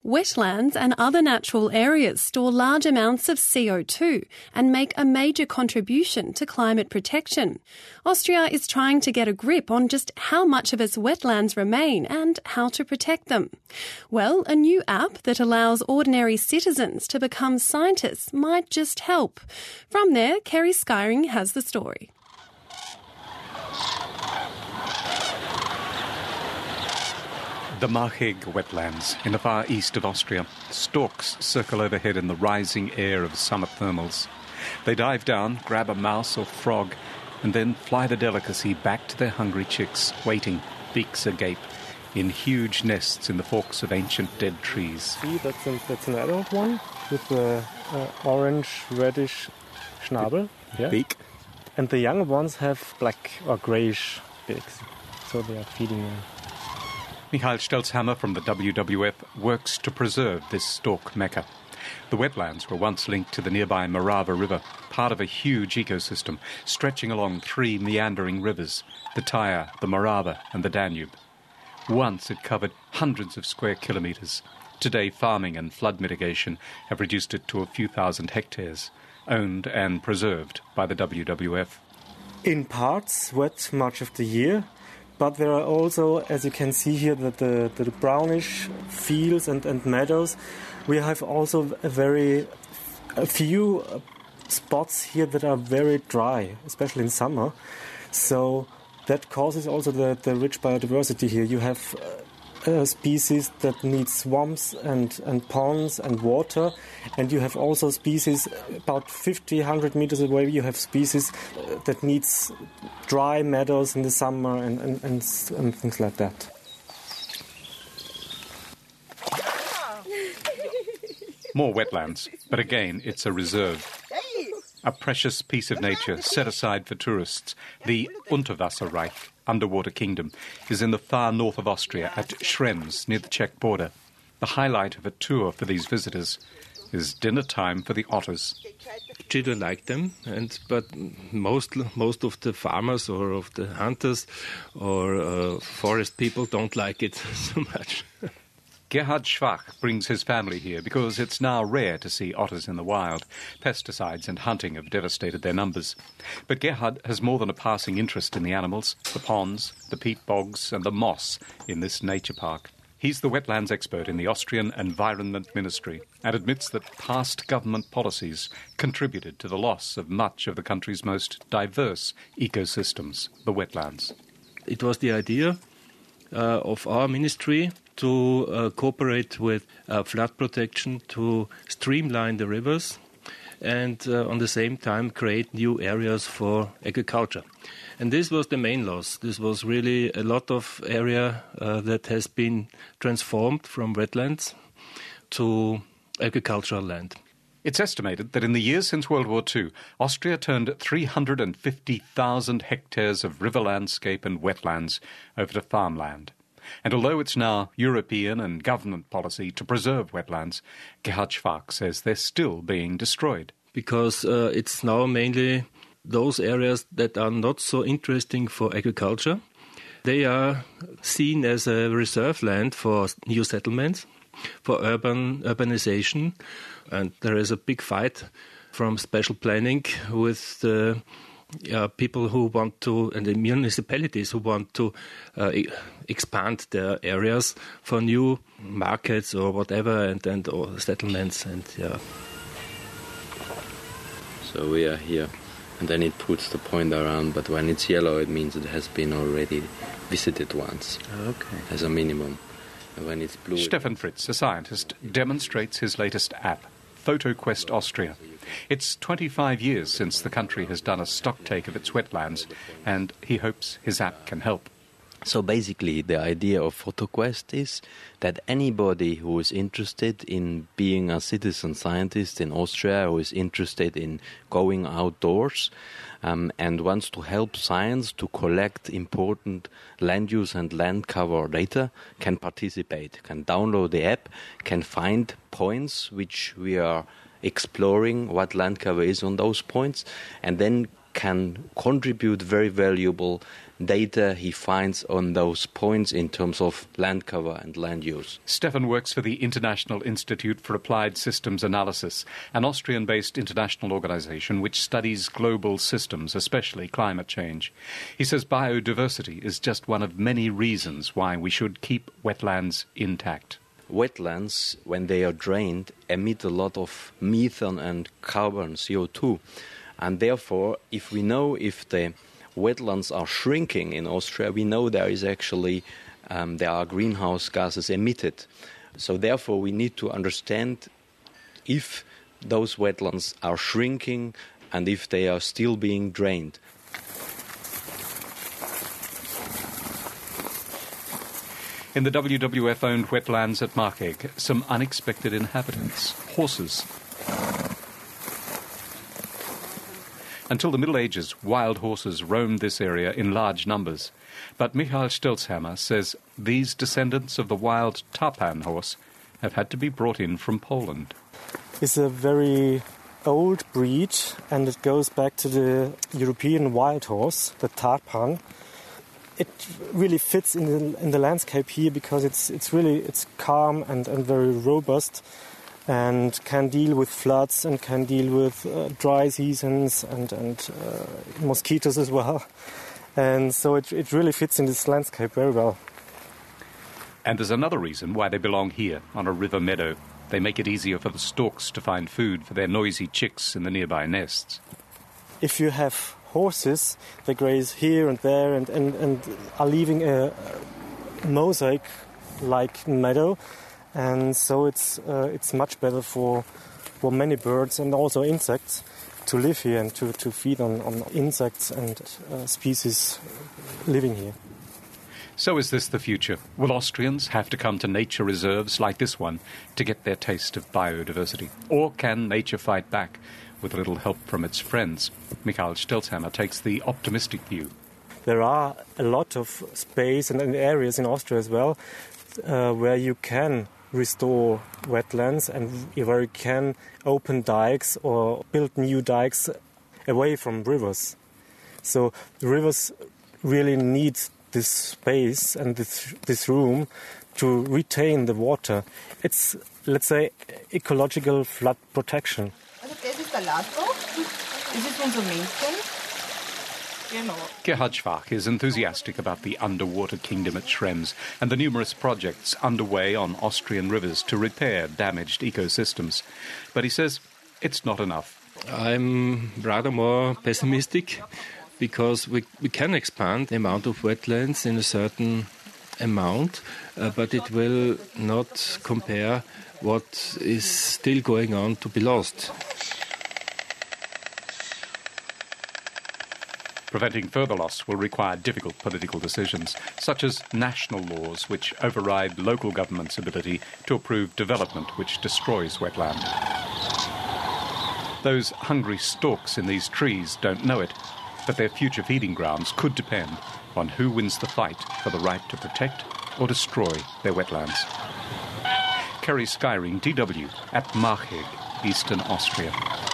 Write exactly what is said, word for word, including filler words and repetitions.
Wetlands and other natural areas store large amounts of C O two and make a major contribution to climate protection. Austria is trying to get a grip on just how much of its wetlands remain and how to protect them. Well, a new app that allows ordinary citizens to become scientists might just help. From there, Kerry Skyring has the story. The Machig wetlands in the far east of Austria. Storks circle overhead in the rising air of summer thermals. They dive down, grab a mouse or frog, and then fly the delicacy back to their hungry chicks, waiting, beaks agape, in huge nests in the forks of ancient dead trees. See, that's, a, that's an adult one with the uh, orange-reddish schnabel. Yeah. Beak. And the young ones have black or greyish beaks, so they are feeding them. Michael Stelzhammer from the W W F works to preserve this stork mecca. The wetlands were once linked to the nearby Morava River, part of a huge ecosystem stretching along three meandering rivers, the Thaya, the Morava and the Danube. Once it covered hundreds of square kilometres. Today farming and flood mitigation have reduced it to a few thousand hectares, owned and preserved by the W W F. In parts, wet much of the year. But there are also, as you can see here, the, the, the brownish fields and, and meadows. We have also a very a few spots here that are very dry, especially in summer. So that causes also the, the rich biodiversity here. You have uh, species that need swamps and, and ponds and water. And you have also species about fifty, one hundred meters away. You have species that needs dry meadows in the summer and, and, and, and things like that. More wetlands, but again it's a reserve. A precious piece of nature set aside for tourists. The Unterwasserreich, underwater kingdom, is in the far north of Austria at Schrems, near the Czech border. The highlight of a tour for these visitors is dinner time for the otters. Children like them, and but most most of the farmers or of the hunters or uh, forest people don't like it so much. Gerhard Schwach brings his family here because it's now rare to see otters in the wild. Pesticides and hunting have devastated their numbers. But Gerhard has more than a passing interest in the animals, the ponds, the peat bogs and the moss in this nature park. He's the wetlands expert in the Austrian Environment Ministry and admits that past government policies contributed to the loss of much of the country's most diverse ecosystems, the wetlands. It was the idea uh, of our ministry to uh, cooperate with uh, flood protection, to streamline the rivers and uh, on the same time create new areas for agriculture. And this was the main loss. This was really a lot of area uh, that has been transformed from wetlands to agricultural land. It's estimated that in the years since World War Two, Austria turned three hundred fifty thousand hectares of river landscape and wetlands over to farmland. And although it's now European and government policy to preserve wetlands, Gerhard Schwach says they're still being destroyed. Because uh, it's now mainly those areas that are not so interesting for agriculture. They are seen as a reserve land for new settlements, for urban urbanization, and there is a big fight from special planning with the uh, people who want to, and the municipalities who want to uh, e- expand their areas for new markets or whatever, and, and or settlements, and yeah. So we are here. And then it puts the point around, but when it's yellow, it means it has been already visited once, okay, as a minimum. And when it's blue... Stefan Fritz, a scientist, demonstrates his latest app, PhotoQuest Austria. It's twenty-five years since the country has done a stocktake of its wetlands, and he hopes his app can help. So basically, the idea of PhotoQuest is that anybody who is interested in being a citizen scientist in Austria, who is interested in going outdoors um, and wants to help science to collect important land use and land cover data, can participate, can download the app, can find points which we are exploring, what land cover is on those points, and then can contribute very valuable data he finds on those points in terms of land cover and land use. Stefan works for the International Institute for Applied Systems Analysis, an Austrian-based international organisation which studies global systems, especially climate change. He says biodiversity is just one of many reasons why we should keep wetlands intact. Wetlands, when they are drained, emit a lot of methane and carbon, C O two. And therefore, if we know if the wetlands are shrinking in Austria, we know there is actually um, there are greenhouse gases emitted. So therefore, we need to understand if those wetlands are shrinking and if they are still being drained. In the W W F-owned wetlands at Markegg, some unexpected inhabitants, horses. Until the Middle Ages, wild horses roamed this area in large numbers. But Michael Stelzhammer says these descendants of the wild Tarpan horse have had to be brought in from Poland. It's a very old breed, and it goes back to the European wild horse, the Tarpan. It really fits in the, in the landscape here because it's it's really it's calm and, and very robust, and can deal with floods and can deal with uh, dry seasons and, and uh, mosquitoes as well. And so it, it really fits in this landscape very well. And there's another reason why they belong here, on a river meadow. They make it easier for the storks to find food for their noisy chicks in the nearby nests. If you have horses, they graze here and there and, and, and are leaving a, a mosaic-like meadow. And so it's uh, it's much better for for many birds and also insects to live here and to, to feed on, on insects and uh, species living here. So is this the future? Will Austrians have to come to nature reserves like this one to get their taste of biodiversity? Or can nature fight back with a little help from its friends? Michael Stelzhammer takes the optimistic view. There are a lot of space and, and areas in Austria as well uh, where you can restore wetlands and where you can open dikes or build new dikes away from rivers. So the rivers really need this space and this, this room to retain the water. It's, let's say, ecological flood protection. Also das ist der Lato, das ist unser Männchen. Gerhard Schwach is enthusiastic about the underwater kingdom at Schrems and the numerous projects underway on Austrian rivers to repair damaged ecosystems. But he says it's not enough. I'm rather more pessimistic because we, we can expand the amount of wetlands in a certain amount, uh, but it will not compare what is still going on to be lost. Preventing further loss will require difficult political decisions, such as national laws which override local government's ability to approve development which destroys wetland. Those hungry storks in these trees don't know it, but their future feeding grounds could depend on who wins the fight for the right to protect or destroy their wetlands. Kerry Skyring, D W, at Markegg, Eastern Austria.